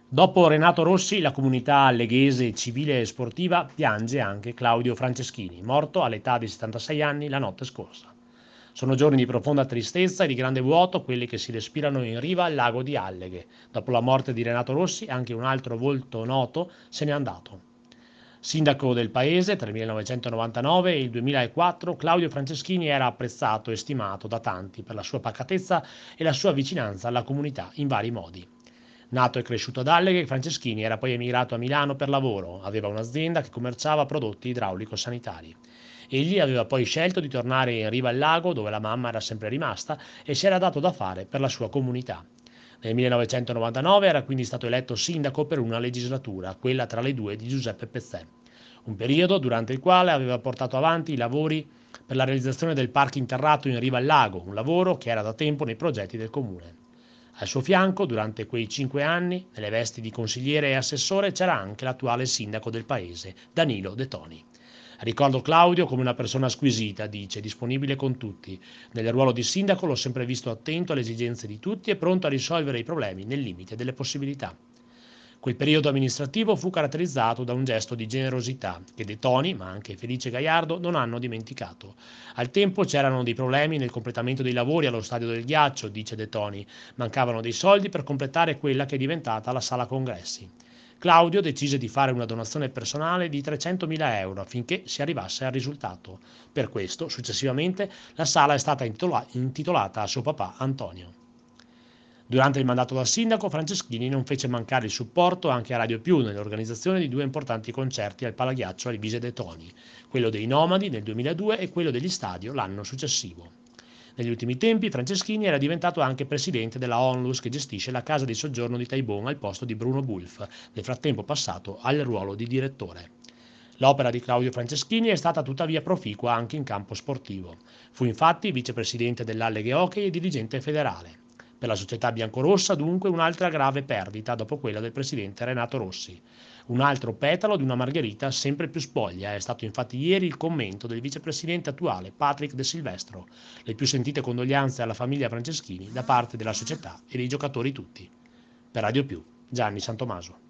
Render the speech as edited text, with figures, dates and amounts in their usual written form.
Dopo Renato Rossi, la comunità alleghese civile e sportiva piange anche Claudio Franceschini, morto all'età di 76 anni la notte scorsa. Sono giorni di profonda tristezza e di grande vuoto quelli che si respirano in riva al lago di Alleghe. Dopo la morte di Renato Rossi, anche un altro volto noto se n'è andato. Sindaco del paese tra il 1999 e il 2004, Claudio Franceschini era apprezzato e stimato da tanti per la sua pacatezza e la sua vicinanza alla comunità in vari modi. Nato e cresciuto ad Alleghe, Franceschini era poi emigrato a Milano per lavoro, aveva un'azienda che commerciava prodotti idraulico-sanitari. Egli aveva poi scelto di tornare in riva al lago, dove la mamma era sempre rimasta, e si era dato da fare per la sua comunità. Nel 1999 era quindi stato eletto sindaco per una legislatura, quella tra le due di Giuseppe Pezzè, un periodo durante il quale aveva portato avanti i lavori per la realizzazione del parco interrato in riva al lago, un lavoro che era da tempo nei progetti del comune. Al suo fianco, durante quei 5 anni, nelle vesti di consigliere e assessore, c'era anche l'attuale sindaco del paese, Danilo De Toni. Ricordo Claudio come una persona squisita, dice, disponibile con tutti. Nel ruolo di sindaco l'ho sempre visto attento alle esigenze di tutti e pronto a risolvere i problemi nel limite delle possibilità. Quel periodo amministrativo fu caratterizzato da un gesto di generosità che De Toni, ma anche Felice Gaiardo, non hanno dimenticato. Al tempo c'erano dei problemi nel completamento dei lavori allo Stadio del Ghiaccio, dice De Toni. Mancavano dei soldi per completare quella che è diventata la sala congressi. Claudio decise di fare una donazione personale di 300.000 euro affinché si arrivasse al risultato. Per questo, successivamente, la sala è stata intitolata a suo papà Antonio. Durante il mandato da sindaco, Franceschini non fece mancare il supporto anche a Radio Più nell'organizzazione di due importanti concerti al Palaghiaccio alle Bise dei Toni, quello dei Nomadi nel 2002 e quello degli Stadio l'anno successivo. Negli ultimi tempi Franceschini era diventato anche presidente della Onlus che gestisce la casa di soggiorno di Taibon al posto di Bruno Bulff, nel frattempo passato al ruolo di direttore. L'opera di Claudio Franceschini è stata tuttavia proficua anche in campo sportivo. Fu infatti vicepresidente dell'Alleghe Hockey e dirigente federale. Per la società biancorossa dunque un'altra grave perdita dopo quella del presidente Renato Rossi. Un altro petalo di una margherita sempre più spoglia è stato infatti ieri il commento del vicepresidente attuale Patrick De Silvestro. Le più sentite condoglianze alla famiglia Franceschini da parte della società e dei giocatori tutti. Per Radio Più, Gianni Santomaso.